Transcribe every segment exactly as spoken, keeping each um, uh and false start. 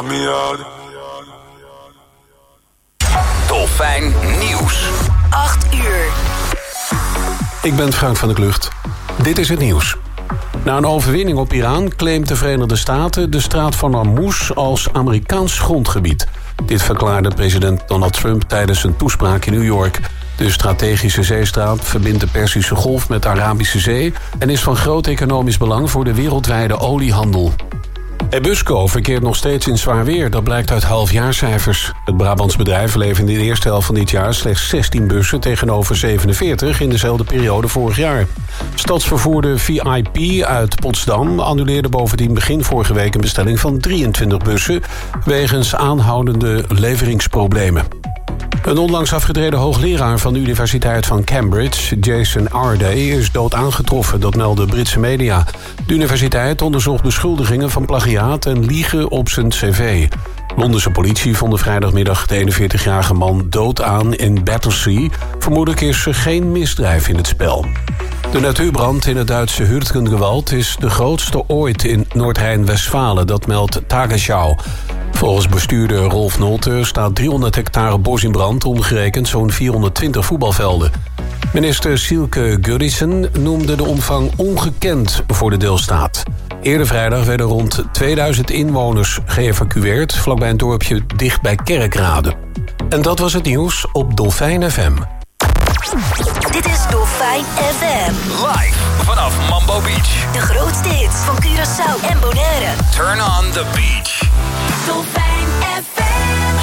Dolfijn Nieuws. acht uur. Ik ben Frank van der Klucht. Dit is het nieuws. Na een overwinning op Iran claimt de Verenigde Staten de straat van Hormuz als Amerikaans grondgebied. Dit verklaarde president Donald Trump tijdens een toespraak in New York. De strategische zeestraat verbindt de Perzische Golf met de Arabische Zee en is van groot economisch belang voor de wereldwijde oliehandel. Ebusco verkeert nog steeds in zwaar weer, dat blijkt uit halfjaarcijfers. Het Brabants bedrijf leverde in de eerste helft van dit jaar slechts zestien bussen tegenover zevenenveertig in dezelfde periode vorig jaar. Stadsvervoerder V I P uit Potsdam annuleerde bovendien begin vorige week een bestelling van drieëntwintig bussen wegens aanhoudende leveringsproblemen. Een onlangs afgetreden hoogleraar van de Universiteit van Cambridge, Jason Arday, is dood aangetroffen, dat melden Britse media. De universiteit onderzocht beschuldigingen van plagiaat en liegen op zijn cv. Londense politie vond vrijdagmiddag de eenenveertigjarige man dood aan in Battersea. Vermoedelijk is er geen misdrijf in het spel. De natuurbrand in het Duitse Hürtgengewald is de grootste ooit in Noord-Rijn-Westfalen, dat meldt Tagesschau. Volgens bestuurder Rolf Nolte staat driehonderd hectare bos in brand, omgerekend zo'n vierhonderdtwintig voetbalvelden. Minister Silke Guddissen noemde de omvang ongekend voor de deelstaat. Eerder vrijdag werden rond tweeduizend inwoners geëvacueerd, vlakbij een dorpje dicht bij Kerkrade. En dat was het nieuws op Dolfijn F M. Dit is Dolfijn F M. Live vanaf Mambo Beach. De grootste hits van Curaçao en Bonaire. Turn on the beach. Dolfijn F M.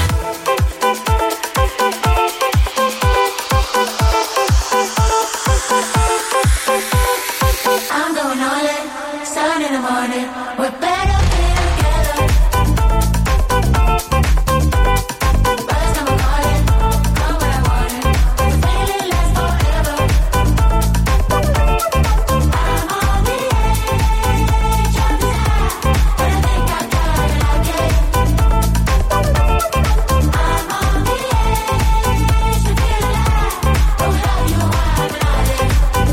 I'm going all in, sun in the morning. We're better together. First time I'm calling, come when I want it. The feeling lasts forever. I'm on the edge of desire, but I think I got it like it. I'm on the edge to feel alive. Oh, how you are, darling.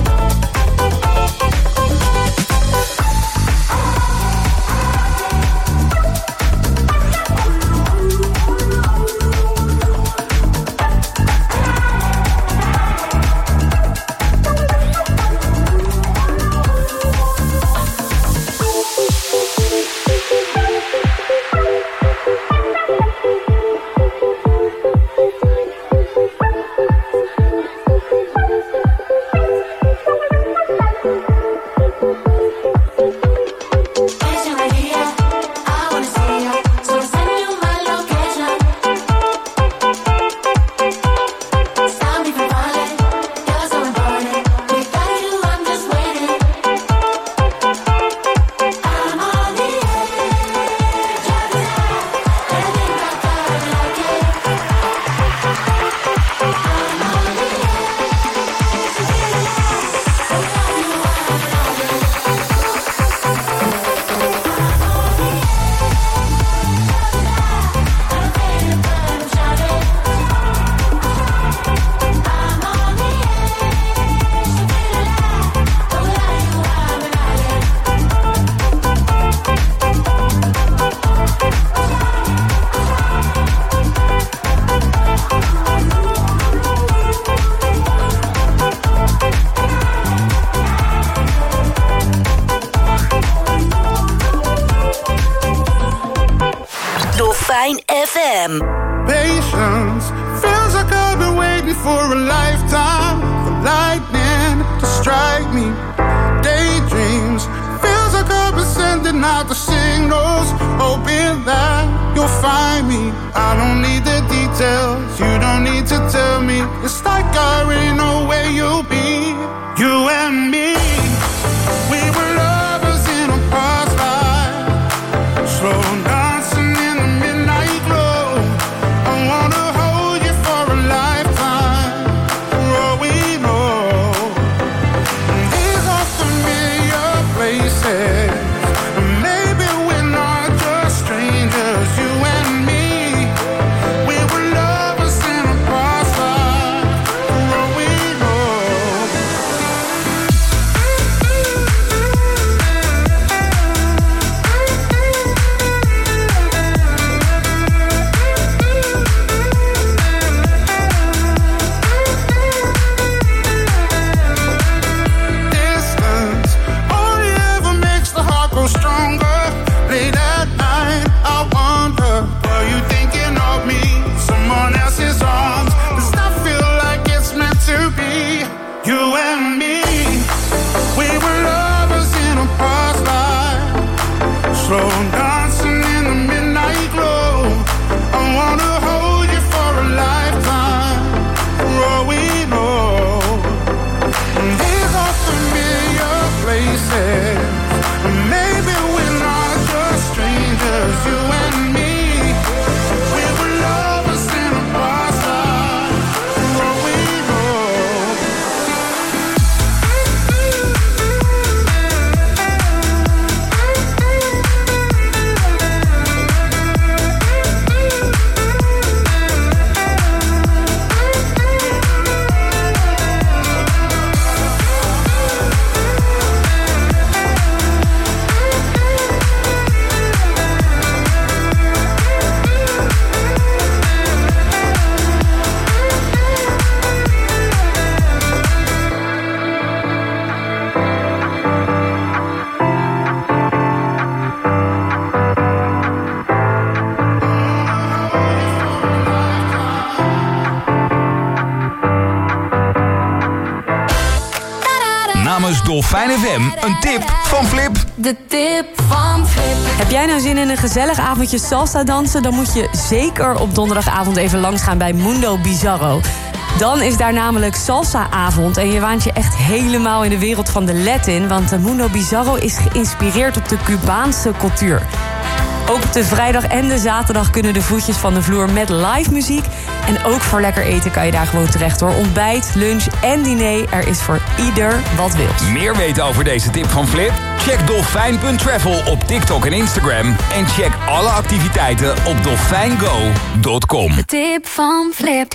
Dolfijn F M. Patience feels like I've been waiting for a lifetime for lightning to strike me. Daydreams feels like I've been sending out the signals, hoping that you'll find me. I don't need the details, you don't need to tell me. It's like I already know where you'll be. You and me, we were lovers in a past life, slow down. We were lovers in a past life. namens Dolfijn F M een tip van Flip. De tip van Flip. Heb jij nou zin in een gezellig avondje salsa dansen? Dan moet je zeker op donderdagavond even langsgaan bij Mundo Bizarro. Dan is daar namelijk salsa-avond en je waant je echt helemaal in de wereld van de Latin, want de Mundo Bizarro is geïnspireerd op de Cubaanse cultuur. Ook op de vrijdag en de zaterdag kunnen de voetjes van de vloer met live muziek. En ook voor lekker eten kan je daar gewoon terecht hoor. Ontbijt, lunch en diner, er is voor ieder wat wilt. Meer weten over deze tip van Flip? Check dolfijn punt travel op TikTok en Instagram. En check alle activiteiten op dolfijn go punt com. De tip van Flip.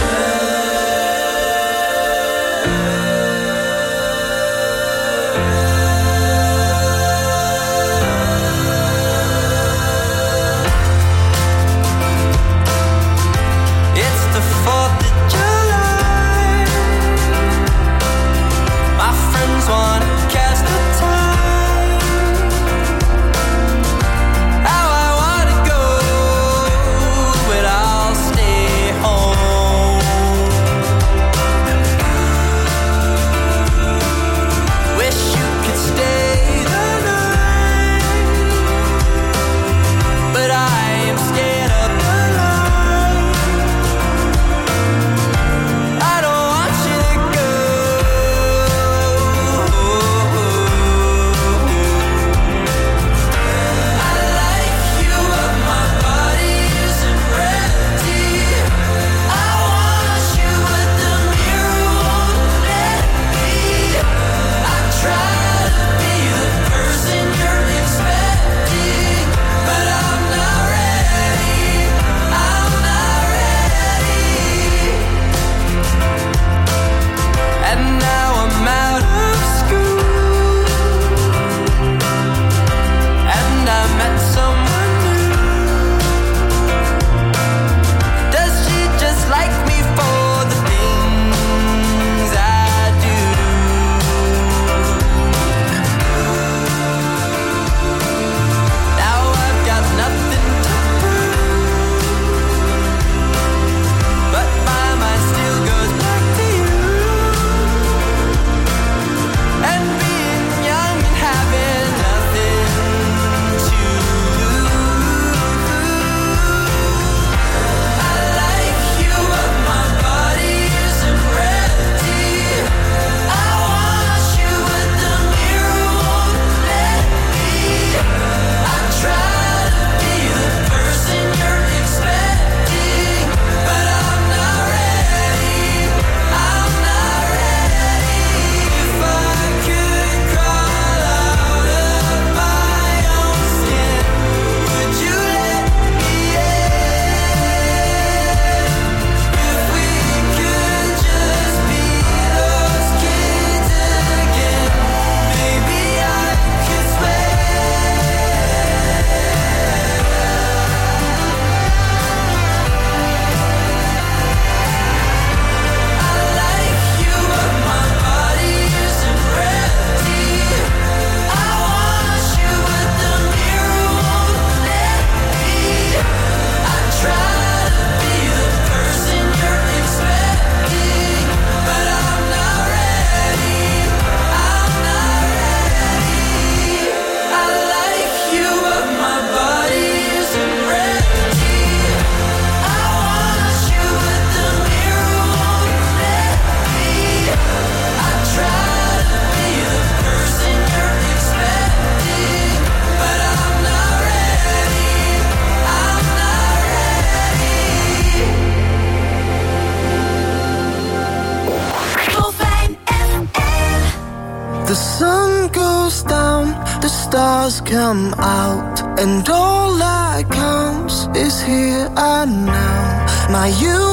Come out, and all that counts is here and now. My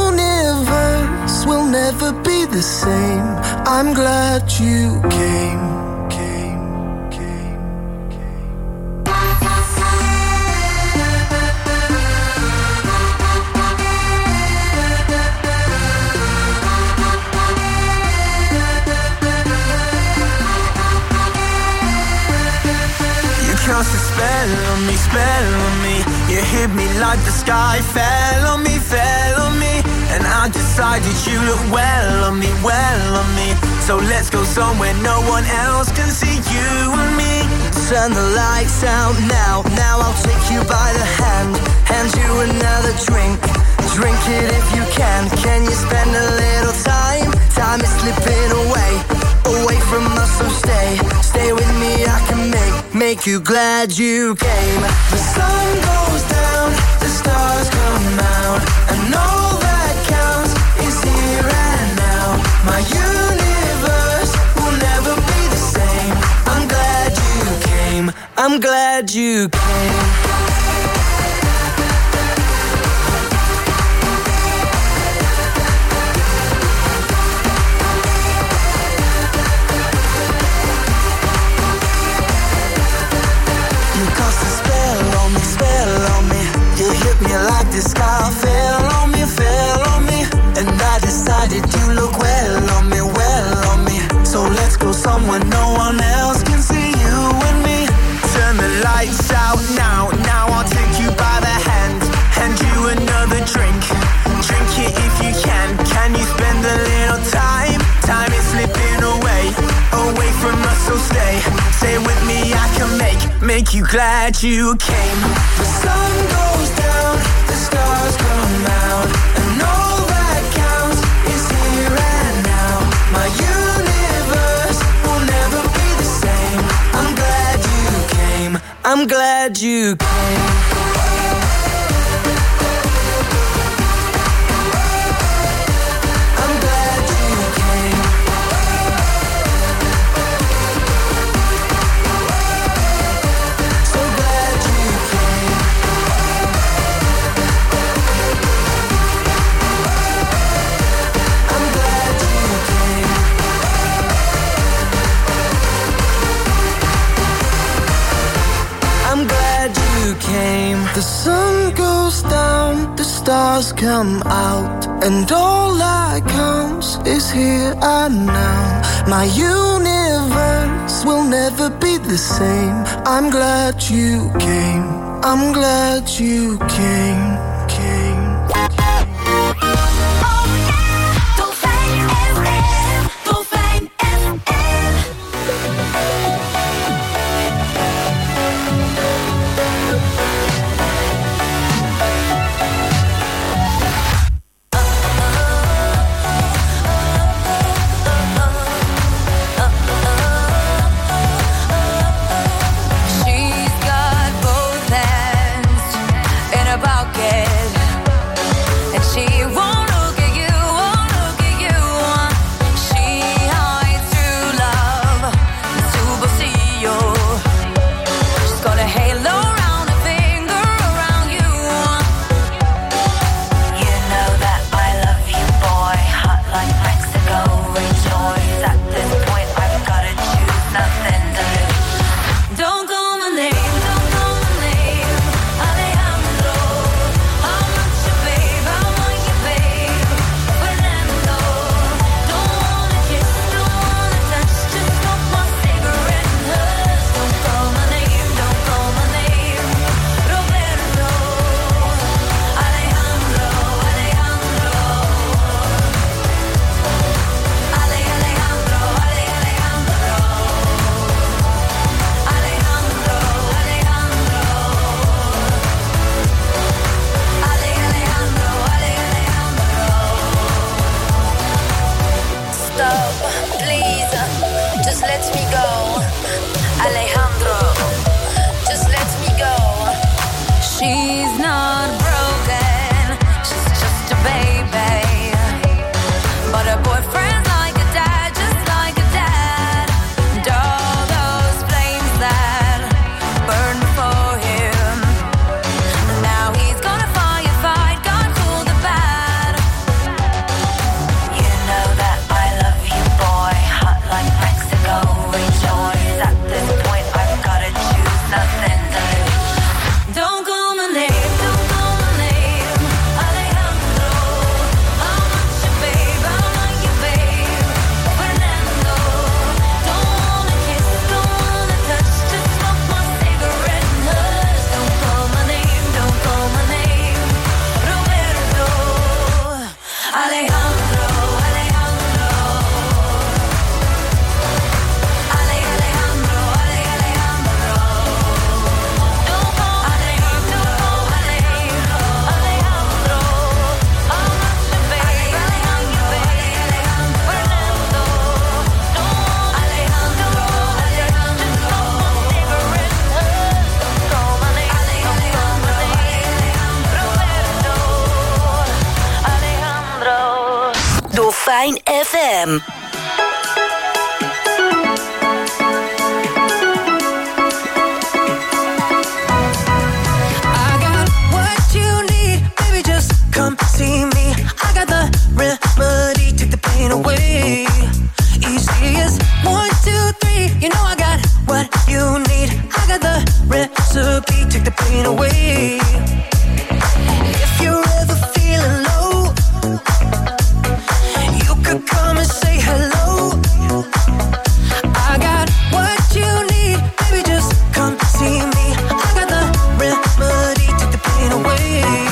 universe will never be the same. I'm glad you came. Cast a spell on me, spell on me. You hit me like the sky fell on me, fell on me. And I decided you look well on me, well on me. So let's go somewhere no one else can see you and me. Turn the lights out now, now I'll take you by the hand, hand you another drink, drink it if you can. Can you spend a little time, time is slipping away, away from us, so stay, stay with me, I can make, make you glad you came. The sun goes down, the stars come out, and all that counts is here and now. My universe will never be the same. I'm glad you came, I'm glad you came. Like the sky fell on me, fell on me, and I decided you look well on me, well on me. So let's go somewhere no one else can see you and me. Turn the lights out now, now I'll take you by the hand, hand you another drink, drink it if you can. Can you spend a little time, time is slipping away, away from us, so stay, stay with me, I can make, make you glad you came. The sun goes down, the stars come out, and all that counts is here and now. My universe will never be the same. I'm glad you came, I'm glad you came. The sun goes down, the stars come out, and all that counts is here and now. My universe will never be the same. I'm glad you came, I'm glad you came, came. Dolfijn F M. Come see me, I got the remedy, take the pain away. Easy as one, two, three, you know I got what you need. I got the recipe, take the pain away. If you're ever feeling low, you could come and say hello. I got what you need, baby, just come see me. I got the remedy, take the pain away.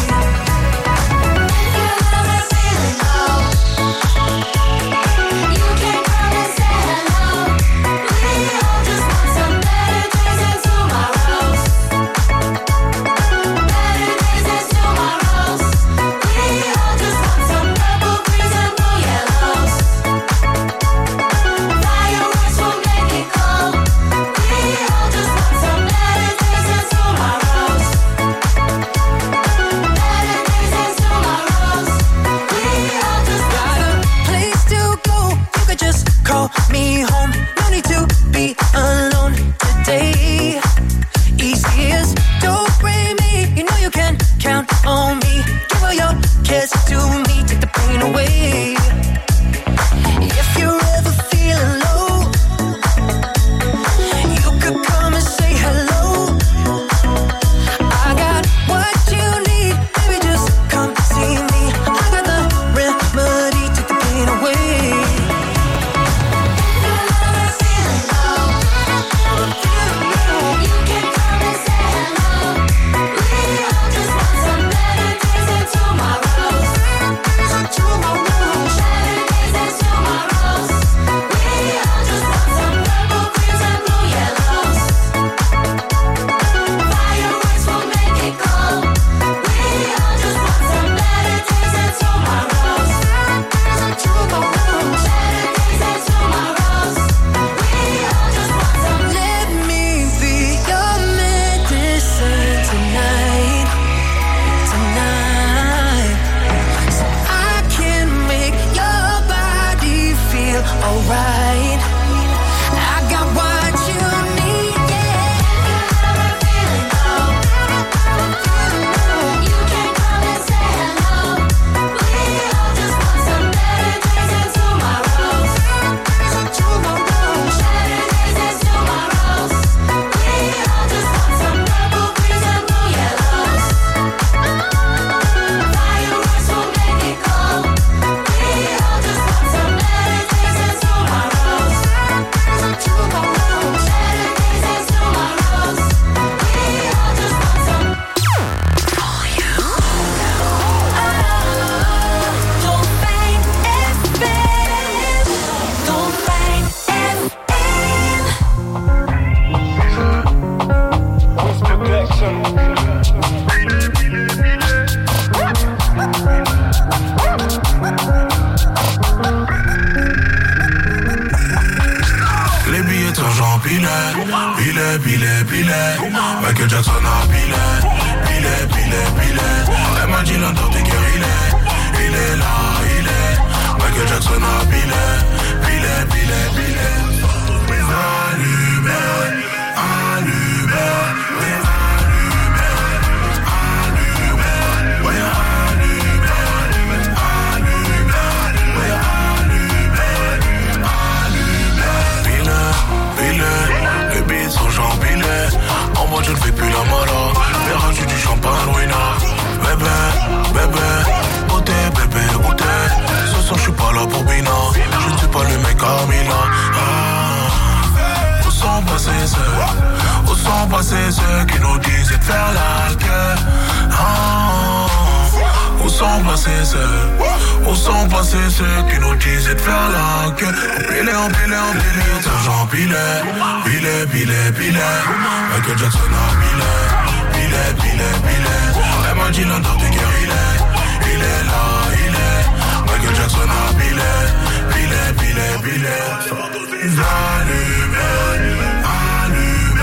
Me home, no need to be alone today. Easy as don't bring me, you know you can count on me. Give all your kiss to me, take the pain away. If you're ever feeling low, you could come and say hello. I got what you need, baby, just come see me. I got the remedy, take the pain away. Michael Jackson a billet, billet, billet, billet. Elle m'a dit l'Antarctique il est, il est là, il est. Michael Jackson a billet, billet, billet, billet. Allumé, allumé, oui, allumé, allumé, oui, allumé, allumé, oui, allumé, allumé. Billet, billet, les beats sont genre billet. En mode je ne fais plus la mala. Mais rajoute du champagne, Wina. Bébé, bébé, goûté, bébé, goûté. Ce soir je suis pas là pour Bina. Je ne suis pas le mec à Milan. Ah. Où sont passés ceux, où sont passés ceux qui nous disaient de faire la guerre. Ah. Où sont passés ceux, où sont passés ceux qui nous disaient de faire la gueule. Empilé, empilé, empilé, t'argent empilé. Billet, billet, billet. Michael Jackson a billet. Billet, billet, billet. Elle m'a dit l'Antarctique il est, il est là, il est. Michael Jackson a billet. Billet, billet, billet. Allumé, allumé.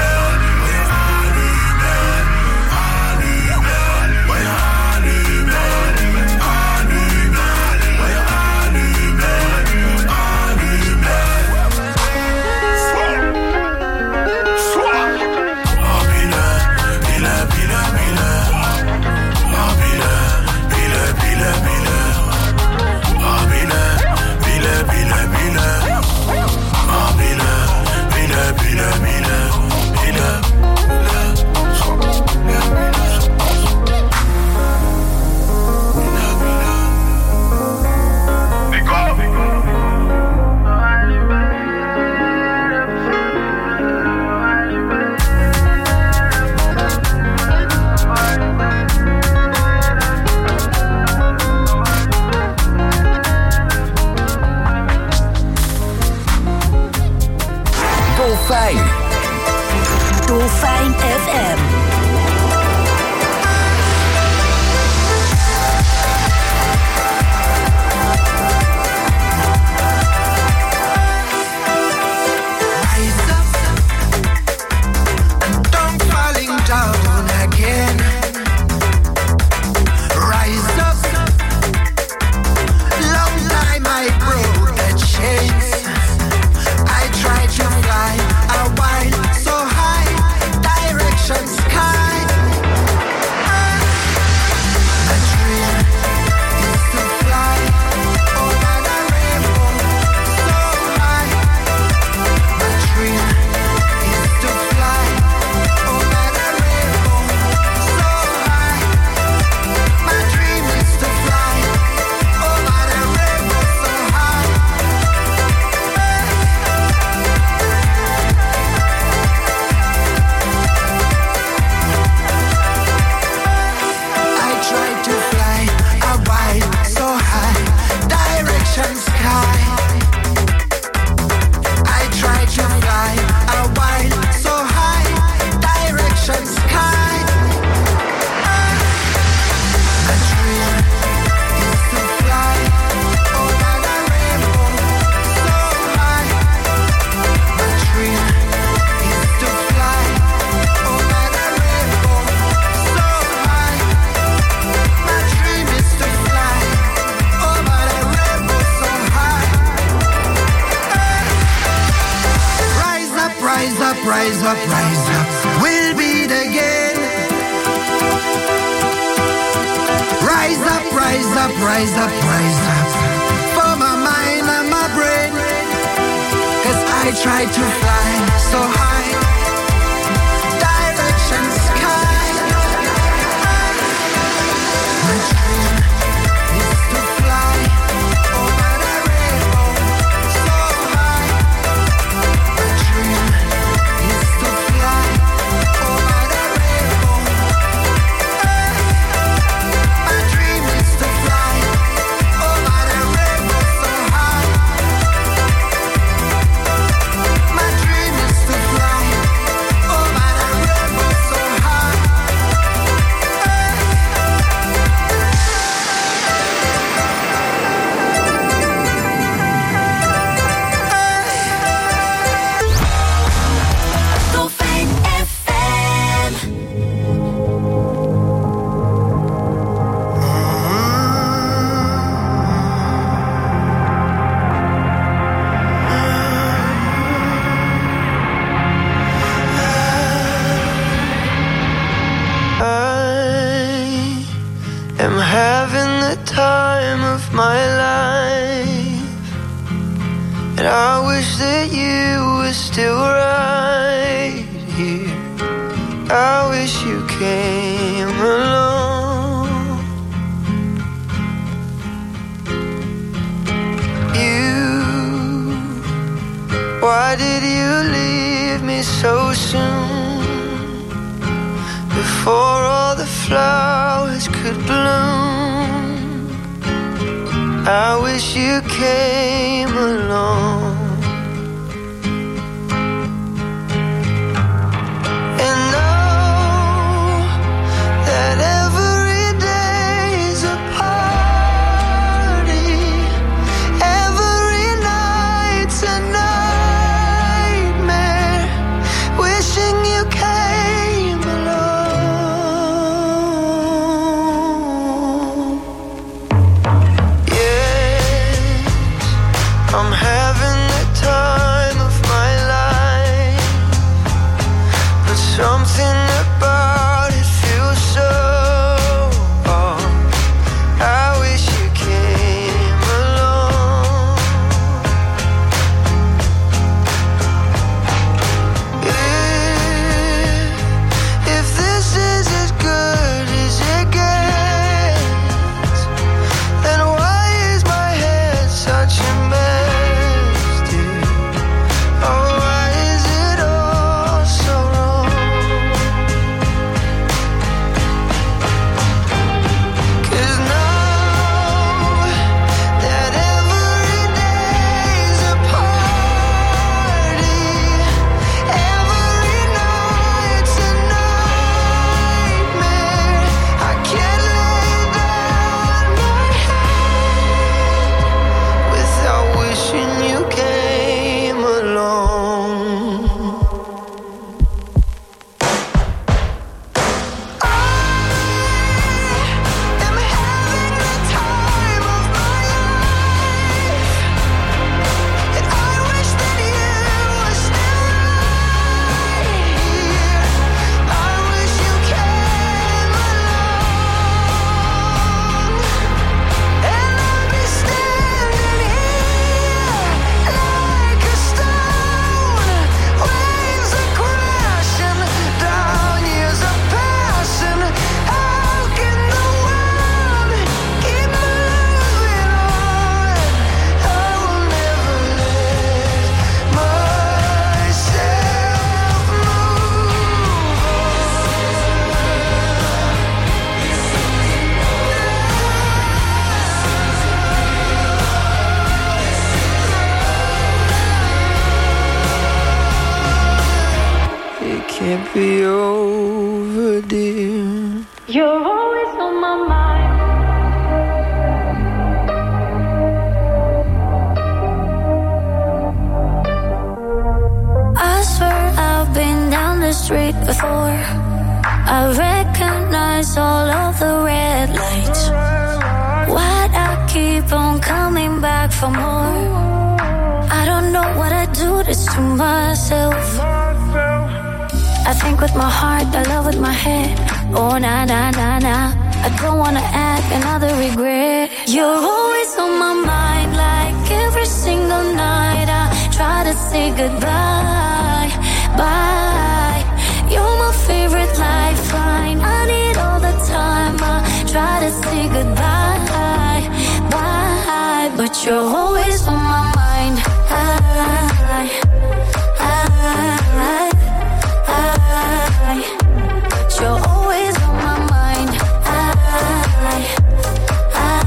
Allumé, Dolfijn. Dolfijn F M. be over, dear. You're always on my mind. I swear I've been down the street before. I recognize all of the red lights. Why'd I keep on coming back for more? I don't know what I do this to myself. I think with my heart, I love with my head. Oh, nah, nah, nah, nah. I don't wanna add another regret. You're always on my mind, like every single night. I try to say goodbye, bye. You're my favorite lifeline. I need all the time. I try to say goodbye, bye. But you're always on my mind. I, I, I, I, but you're always on my mind. I, I,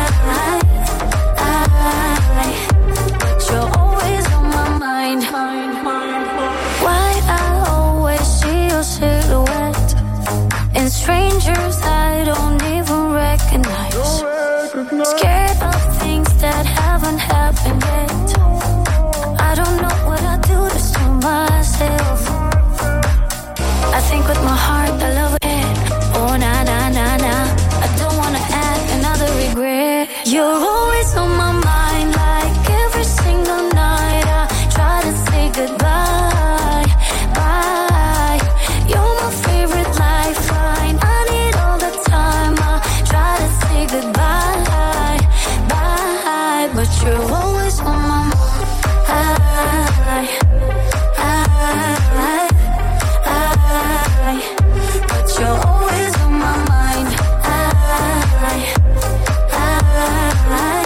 I, but you're always on my mind. Why I always see your silhouette in strangers I don't even recognize. Scared of things that haven't happened yet. I don't know what I do this to myself. I think with my heart, I love it. Oh, nah, nah, nah, nah. I don't wanna add another regret. You're always on my mind, like every single night. I try to say goodbye, bye. You're my favorite lifeline. I need all the time. I try to say goodbye, bye. But you're always on my mind. I, I, I, but you're always on my mind. I, I, I,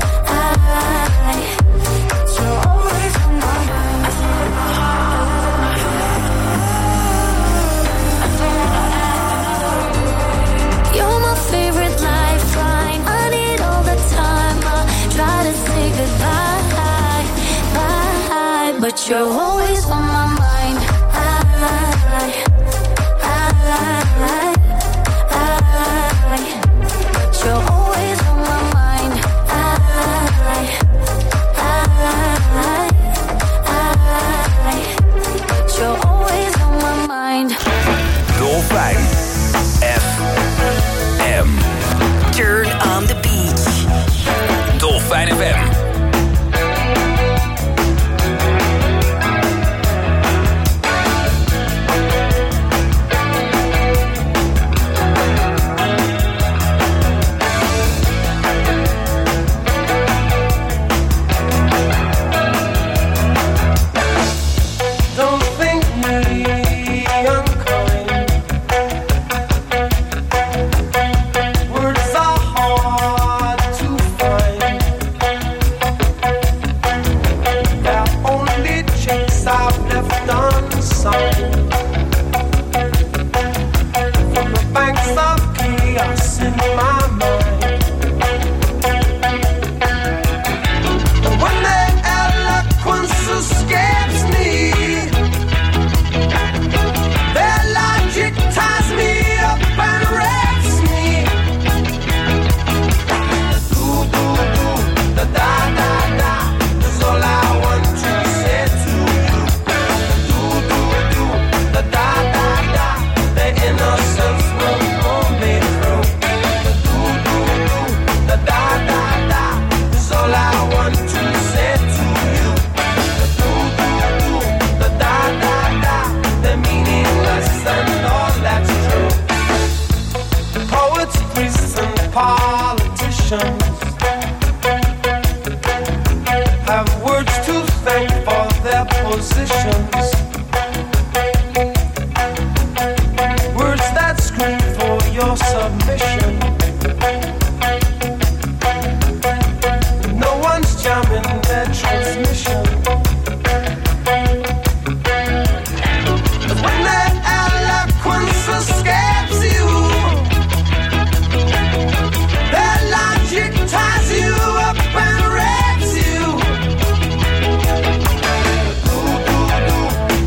but you're always on my mind. You're my favorite lifeline. I need all the time. I try to say goodbye, bye, but you're always on my mind. I, I, I, but you're always on my mind. I, I, I, but you're always on my mind. Dolfijn F M. Turn on the beach. Dolfijn F M. Don't think me unkind. Words are hard to find. They're only checks I've left unsigned. From the banks of chaos in my mind. And when the eloquence escapes me, their logic ties me up and wrecks me. Do, do, do, da, da, da, da, is all I want to say to you. Do, do, do, da, da, da, da, the innocence will pull me through. Do, do, do, da, da, da, da, is all I want to say to you. Do, do, do, da, da, da, da, the meaningless and all that's true. Poets, priests, and politicians have words to thank for their positions. Words that scream for your submission. No one's jamming their transmission. When that eloquence escapes you, that logic ties you up and wrecks you. Do, do, do,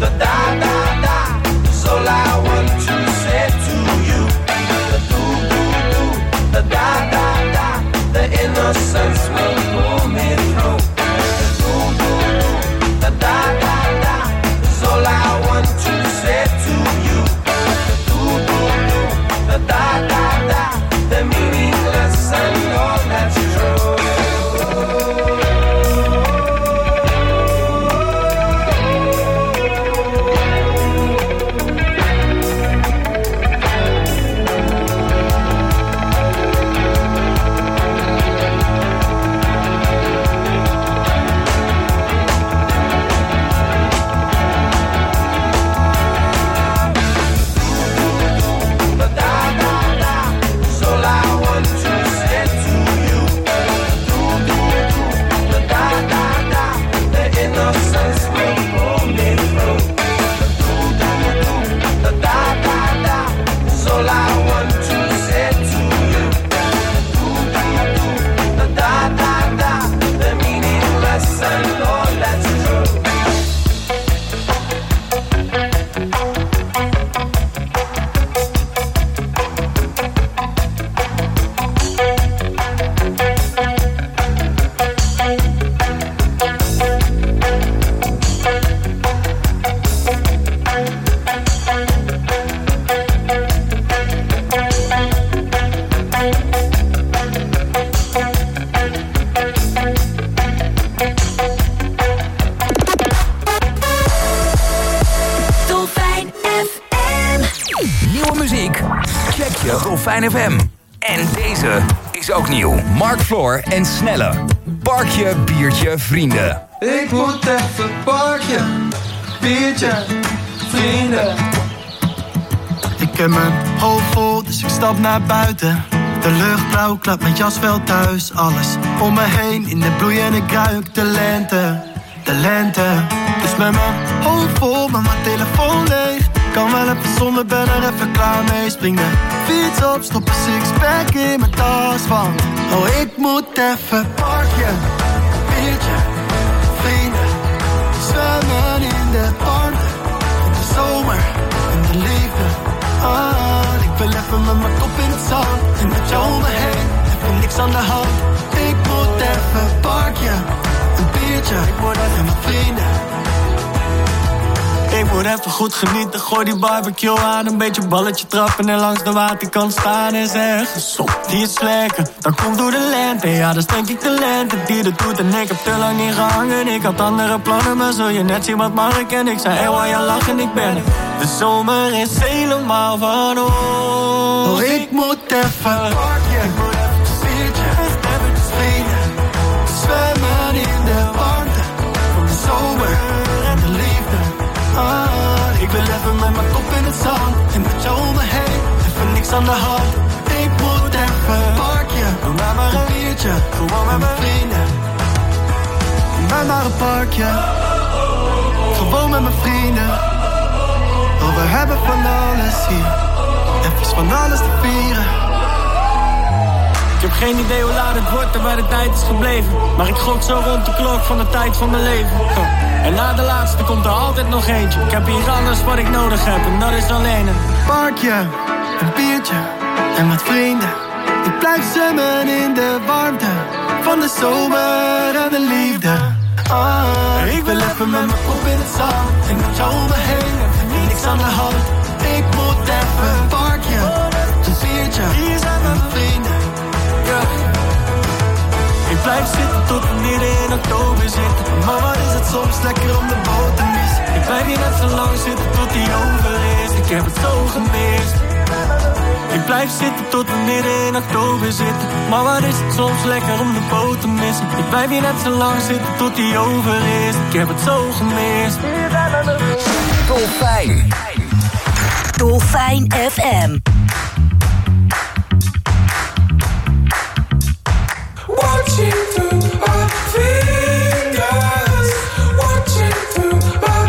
Dolfijn F M. En deze is ook nieuw. Mark Floor en Snelle. Parkje, biertje, vrienden. Ik moet even parkje, biertje, vrienden. Ik heb mijn hoofd vol, dus ik stap naar buiten. De lucht blauw, klap mijn jas wel thuis. Alles om me heen, in de bloei en ik ruik de lente. De lente. Dus met mijn hoofd vol, maar mijn telefoon leeg. Kan wel even zonder, ben er even klaar mee. Spring de fiets op, stop een sixpack in mijn tas van. Oh, ik moet even parkje, biertje, vrienden. Zwemmen in de warmte, in de zomer, in de liefde. Ah, ik wil even met mijn kop in het zand. En met jou om me heen, even niks aan de hand. Ik moet even parkje, een biertje, ik word even met vrienden. Ik moet even goed genieten, gooi die barbecue aan. Een beetje balletje trappen en langs de waterkant staan. En zeggen, zo, die is lekker, dat komt door de lente. Ja, dat is denk ik de lente die dat doet. En ik heb te lang niet gehangen, ik had andere plannen. Maar zul je net zien wat Mark en ik zei, hé, waar je lachen, ik ben er. De zomer is helemaal van ons. Oh, ik moet even parkje, ik moet even een biertje, even te vrienden. Zwemmen in de warmte van de zomer en de liefde. Ah, ik wil even met mijn kop in het zand. En met jou om me heen, even niks aan de hand. Ik moet even parkje, doe maar maar een biertje, gewoon met mijn vrienden. Doe maar maar een parkje, gewoon met mijn vrienden. Oh, we hebben van alles hier, even van alles te vieren. Ik heb geen idee hoe laat het wordt en waar de tijd is gebleven. Maar ik gok zo rond de klok van de tijd van mijn leven. En na de laatste komt er altijd nog eentje. Ik heb hier alles wat ik nodig heb en dat is alleen een parkje, een biertje en met vrienden. Ik blijf zwemmen in de warmte van de zomer en de liefde. Ah, ik wil even met mijn kop in het zand. En met jou om me heen, even niks aan de hand. Ik moet even een parkje, een biertje en met vrienden. Ik blijf zitten tot we midden in oktober zitten. Maar wat is het soms lekker om de boot te missen. Ik blijf hier net zo lang zitten tot die over is. Ik heb het zo gemist. Ik blijf zitten tot we midden in oktober zitten. Maar wat is het soms lekker om de boot te missen. Ik blijf hier net zo lang zitten tot die over is. Ik heb het zo gemist. Dolfijn. Dolfijn F M. Watching through our fingers, watching through our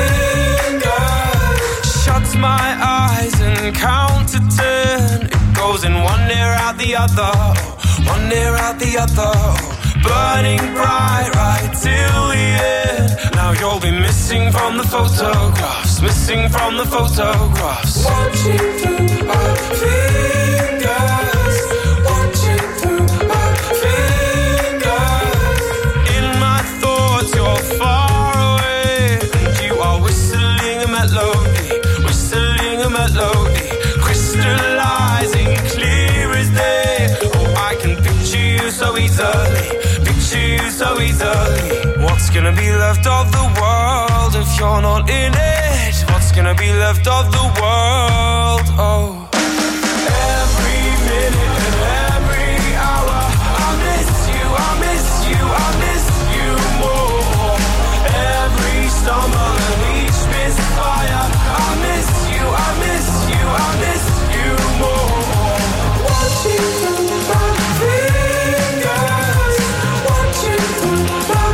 fingers. Shut my eyes and count to ten. It goes in one ear out the other, one ear out the other. Burning bright right till the end. Now you'll be missing from the photographs, missing from the photographs. Watching through our fingers, watching through our fingers. In my thoughts you're far away, and you are whistling a melody, whistling a melody, crystallizing clear as day. Oh, I can picture you so easily, picture you so easily. What's gonna be left of the world if you're not in it? What's gonna be left of the world? Oh. Every minute and every hour, I miss you, I miss you, I miss you more. Every stumble and each misfire, I miss you, I miss you, I miss you more. Watching through my fingers, watching through my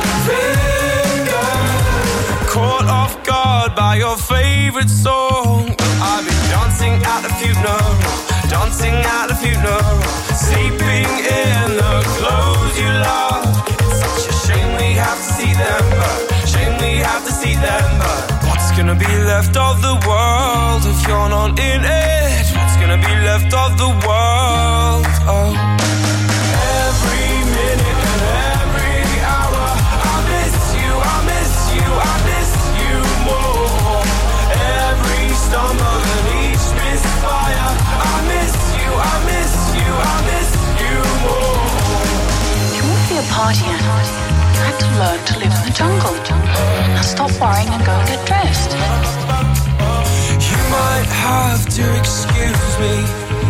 fingers. Caught off guard by your favorite song. I've been dancing at the funeral, dancing at the funeral, sleeping in the clothes you love. It's such a shame we have to see them, but shame we have to see them, but what's gonna be left of the world if you're not in it? What's gonna be left of the world? Oh. Every minute and every hour, I miss you, I miss you, I miss you more. Every stumble and each misfire, I miss you, I miss you, I miss you more. You won't be a partier. You have to learn to live in the jungle. Now stop worrying and go and get dressed. You might have to excuse me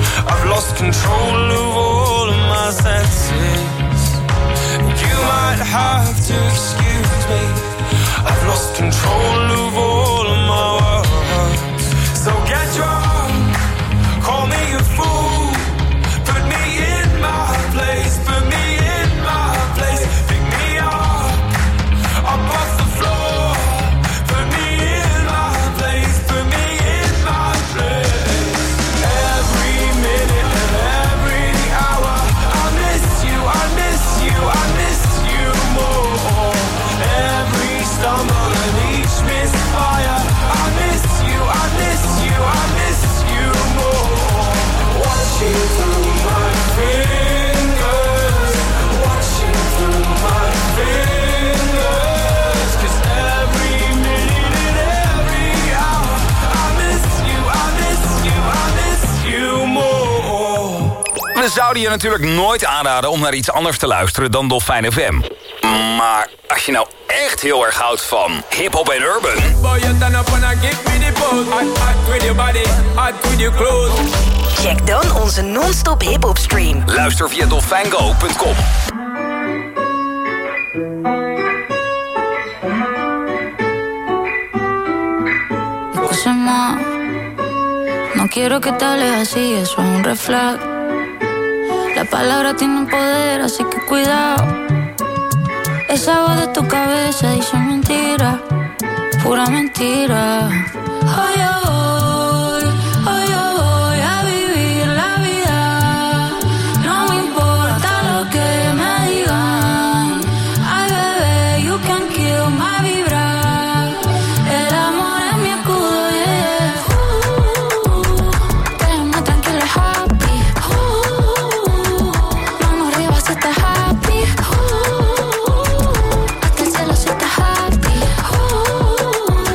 I've lost control of all of my senses. You might have to excuse me. I've lost control of all of my words. So get drunk, call me a fool. Put me in my place, put me in my place. Pick me up, up off the floor. Put me in my place, put me in my place. Every minute and every hour, I miss you, I miss you, I miss you more. Every stumble and each misfire, I miss you, I miss you, I miss you more. Watching through my fingers, watching through my fingers. 'Cause every minute and every hour, I miss you, I miss you, I miss you more. We zouden je natuurlijk nooit aanraden om naar iets anders te luisteren dan Dolfijn F M. Maar als je nou echt heel erg houdt van hip-hop en urban... Check dan onze non-stop hip-hop stream. Luister via dolfijn go punt com. Escúchame, no quiero que te hables así, eso es un red flag. La palabra tiene poder, así que cuidado. Esa voz de tu cabeza dice mentira, pura mentira. Hoy yo voy, hoy yo voy a vivir la vida. No me importa lo que me digan. Ay, bebé, you can kill my vibra. El amor es mi escudo, yeah. Uh, déjame tranquila, happy. Uh, mano arriba si estás happy. Uh, hasta el cielo si estás happy. Uh,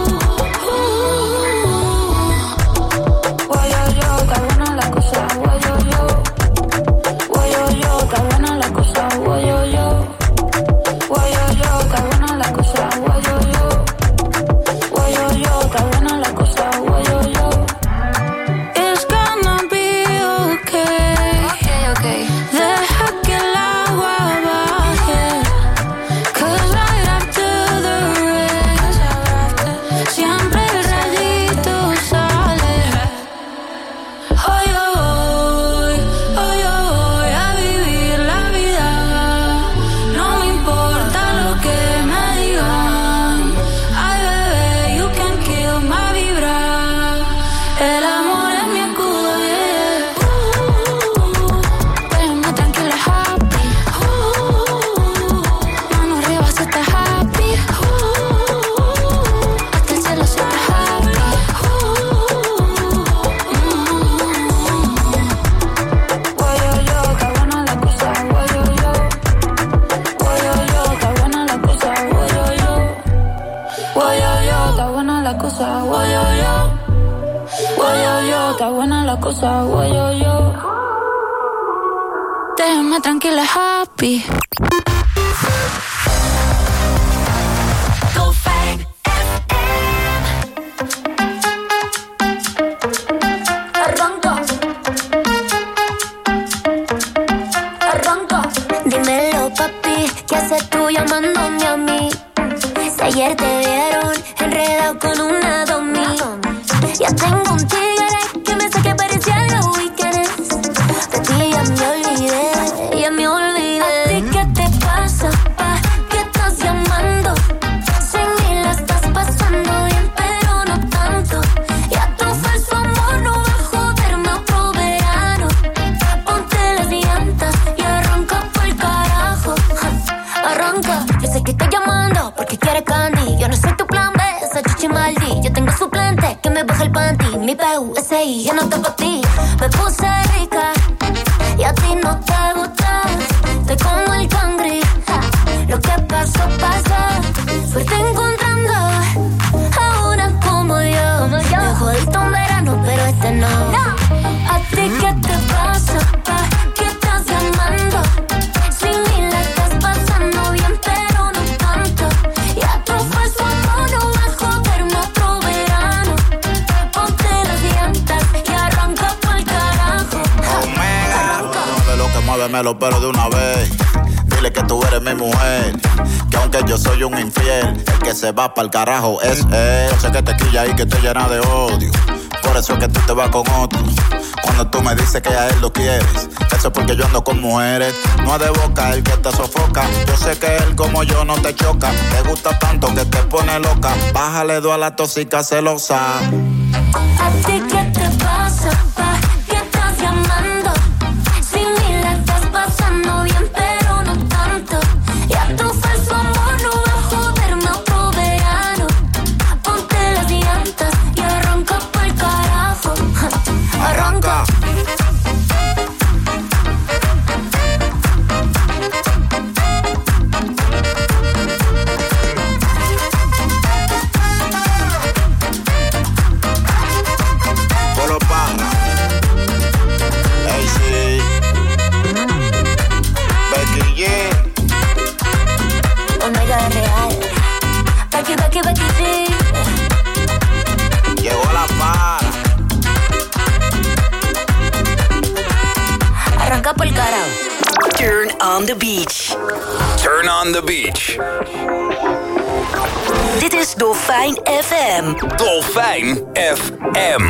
Guay yo yo, está buena la cosa, guay yo yo. Guay yo yo, está buena la cosa, guay yo yo. Guay yo yo, está buena la cosa, guay yo yo. Guay yo yo, está buena la cosa, guay yo yo. It's gonna be okay. Okay, okay. Deja que el agua baje. 'Cause right after the rain, siempre el rayito sale. Hoy yo voy, hoy yo voy a vivir la vida. No me importa lo que me digan. Ay, bebé, you can kill my vibra. El amor es mi escudo, yeah. Uh, déjame tranquila, happy. Uh, mano arriba si estás happy. Uh, hasta el cielo si estás happy. Guay yo yo, está buena la cosa, guay yo yo. Guay yo yo, está buena la cosa, guay yo yo. Guay yo yo, está buena la cosa, guay yo yo. Guay yo yo, está buena la cosa, guay yo yo. Déjame tranquila, happy. Dolfijn F M. Arranca. Arranca. Dímelo, papi, ¿qué haces tú llamándome a mí? Si ayer te vieron enredado con una domi. Ya tengo un tigre que me saque parecía los weekends. De ti ya me olvidé, ya me olvidé. ¿A ti qué te pasa, pa? ¿Qué estás llamando? Sin mí la estás pasando bien, pero no tanto. Ya tu falso amor no va a joderme otro verano. Ponte las llantas y arranca pa'l carajo. Ja, arranca, yo sé que estás llamando porque quieres candy. Yo no soy tu plan B, esa chichi maldi. Yo tengo suplente que me baja el panty. Mi P U S I, ya no está pa' ti. Me puse rica y a ti no te gusta. Estoy como el cangri. Ja, lo que pasó, pasó. Suerte encontrando a una como yo. Me jodiste un verano, pero este no. ¿A ti qué te pasa, pa? ¿Qué estás llamando? Sin mí la estás pasando bien, pero no tanto. Ya tu falso amor no va a joderme otro verano. Ponte las llantas y arranca pa'l carajo. Cógemelo pero de una vez. Dile que tú eres mi mujer, que aunque yo soy un infiel, el que se va pa'l carajo es él. Yo sé que te quilla y que te llena de odio, por eso es que tú te vas con otro. Cuando tú me dices que a él lo quieres, eso es porque yo ando con mujeres. No es de boca el que te sofoca, yo sé que él como yo no te choca. Te gusta tanto que te pone loca, bájale dos a la tóxica celosa. ¿A ti qué te pasa, pa? ¿Qué estás llamando? Si ni la estás pasando bien, pero no tanto. Ya tu falso amor no va a joderme otro verano. Ponte las llantas y arranca pa'l carajo. Arranca. Omega real. Becky, Becky, Becky G. Llegó la para. Arranca por el carajo. Turn on the beach. Turn on the beach. Dit is Dolfijn F M. Dolfijn F M.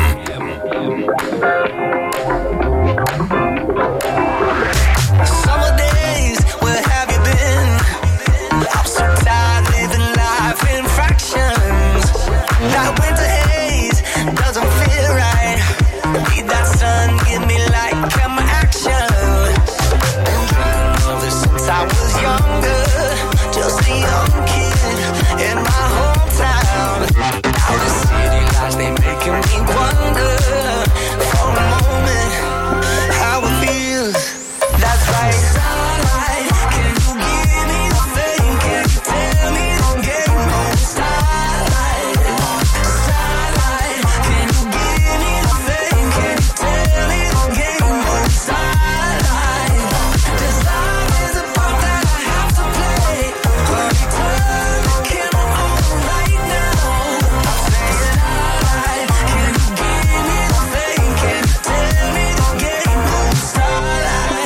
Summer days, where have you been? I'm so tired living life in fractions. That winter haze doesn't feel right. Need that sun, give me light, come action. Been dreaming of this since I was younger. Just a young kid in my hometown. Now the city lights, they making me wonder for a moment how it feels. That's right. Starlight, can you give me the fame? Can you tell me the game? Oh, starlight, starlight, can you give me the fame? Can you tell me the game? Oh, starlight, this love is a part that I have to play. Honey, turn the camera on right now. I'm saying starlight, can you give me the fame? Can you tell me the game? Oh, starlight.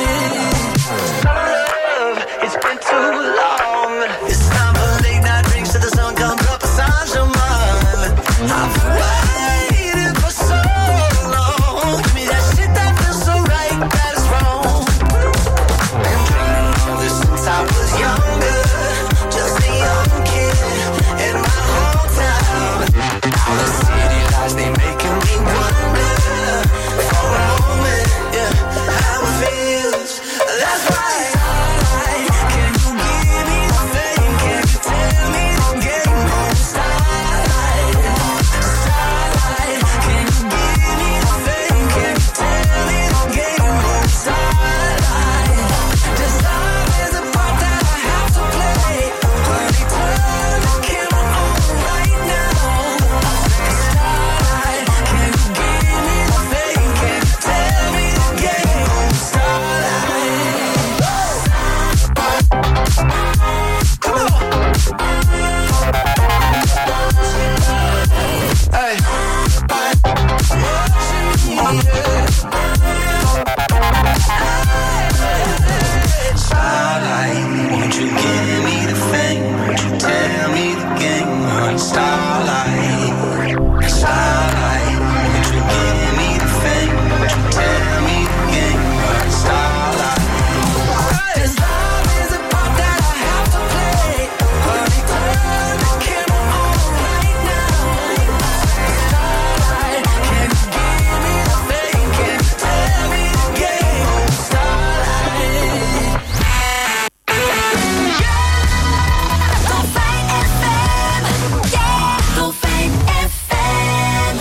Love, it's been too long. It's time for late night drinks till the sun comes up for Saint-Germain. I've waited for so long. Give me that shit that feels so right, that is wrong. Been dreaming of this since I was younger. Just a young kid in my hometown. Now the city lights, they making me wonder for a moment, yeah, how it feels. That's right. Starlight, can you give me the fame? Can you tell me the game? Oh, starlight, starlight, can you give me the fame? Can you tell me the game? Oh, starlight, this love is a part that I have to play. Honey, turn the camera on right now. Starlight, can you give me the fame? Can you tell me the game? Oh, starlight. Come on. Hey. Starlight, won't you give me the fame? Won't you tell me the game? On Starlight, Starlight, won't you give me the fame? Won't you tell me the game? On Starlight. This love is a part that I have to play. Honey, turn the camera on right now. Starlight, can you give me the fame? Can you tell me the game? Oh, Starlight. Dolfijn F M. Yeah, Dolfijn F M.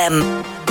M.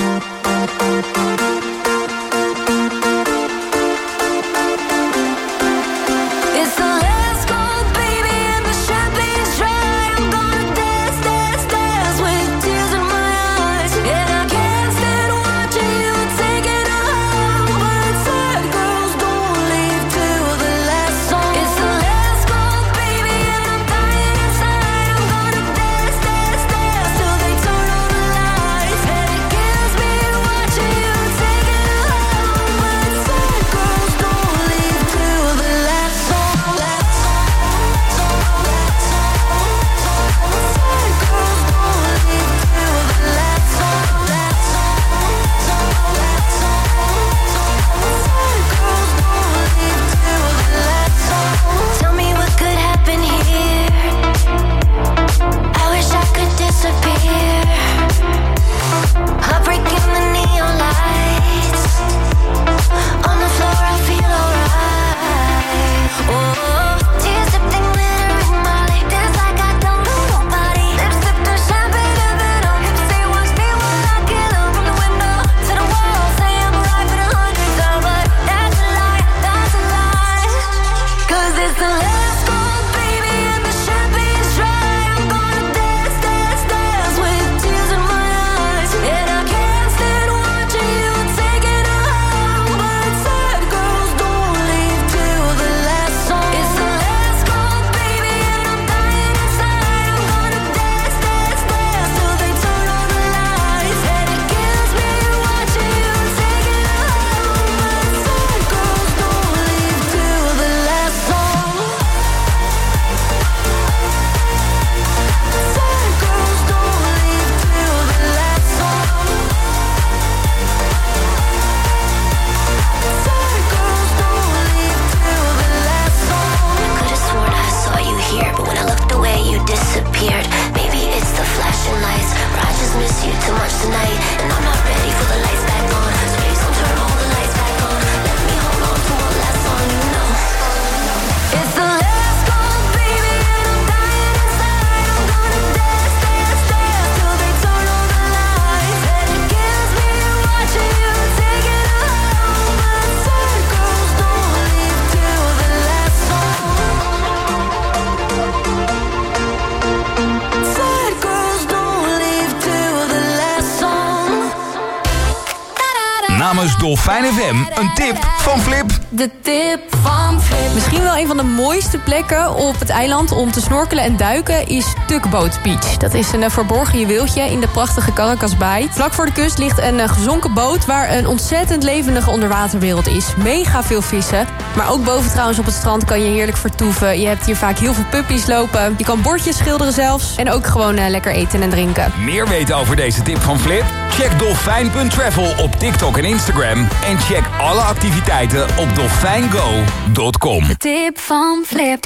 Namens Dolfijn F M, een tip van Flip. De tip van Flip. Misschien wel een van de mooiste plekken op het eiland om te snorkelen en duiken is Tugboat Beach. Dat is een verborgen juweeltje in de prachtige Caracasbaai. Vlak voor de kust ligt een gezonken boot waar een ontzettend levendige onderwaterwereld is. Mega veel vissen. Maar ook boven trouwens op het strand kan je heerlijk vertoeven. Je hebt hier vaak heel veel puppies lopen. Je kan bordjes schilderen zelfs. En ook gewoon uh, lekker eten en drinken. Meer weten over deze tip van Flip? Check dolfijn punt travel op TikTok en Instagram. En check alle activiteiten op dolfijn go punt com. De tip van Flip.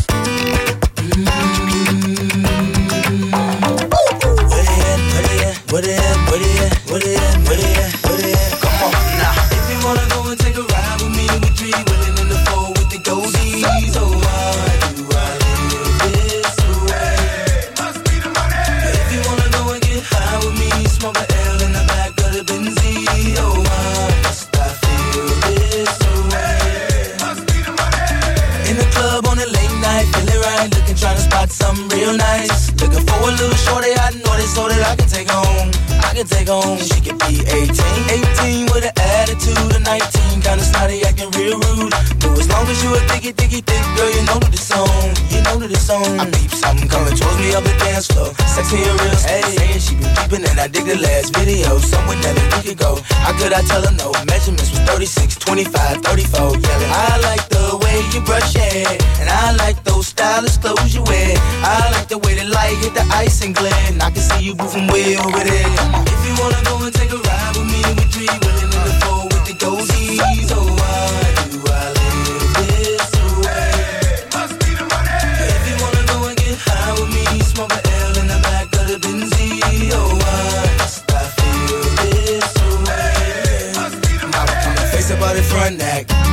What it is, what it is, what it is, what it is, what it is. Come on now. If you wanna go and take a ride with me, we three willing in the four with the goldies. So why do I live this way? Must be the money. If you wanna go and get high with me, smoke a L in the back of the Benzie. Oh, why must I feel this way? Must be the money. In the club on a late night, feeling right, looking trying to spot something real nice. Looking for a little shorty I know this so that I can take home. I can take home. She could be eighteen, eighteen with an attitude of nineteen, kinda snotty, acting real rude. But as long as you a thicky, thicky, thick girl, you know that it's on. You know that it's on. I peep something coming towards me up the dance floor. Sexy and real, hey, saying she been peeping and I dig the last video. Somewhere that we could go. How could I tell her no? Measurements was thirty-six, twenty-five, thirty-four. Yelling, I like the way you brush your hair, and I like those stylish clothes you wear. I like the way the light hit the ice and glint. I can see you moving way over there. If you wanna go and take a ride with me, we three willing in the four with the goldies. Oh, why do I live this way? Must be the money. If you wanna go and get high with me, smoke a L in the back of the Benzie. Oh, why must I feel this way? Must be the money. Face up on the front neck.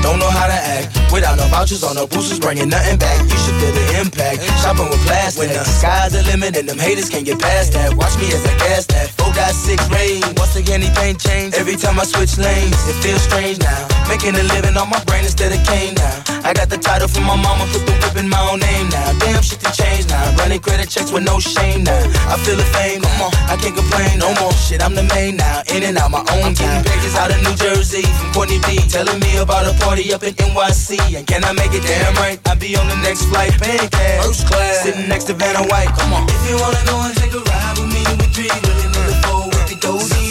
don't know how to act. Without no vouchers or no boosters, bringing nothing back. You should feel the impact. Shopping with plastic. When the sky's the limit and them haters can't get past that. Watch me as I gas that. four point six range. Once again, anything changed. Every time I switch lanes, it feels strange now. Making a living on my brain instead of cane now. I got the title from my mama, put the whip in my own name now. Damn, shit to change now. Running credit checks with no shame now. I feel the fame, come on, I can't complain no more. Shit, I'm the main now. In and out my own time. Pages out of New Jersey from Courtney B. Telling me about a party up in N Y C. And can I make it damn right? I'll be on the next flight, paying cash. First class, sitting next to Vanna White. Come on. If you wanna go and take a ride with me, we three really need a four with the dozy.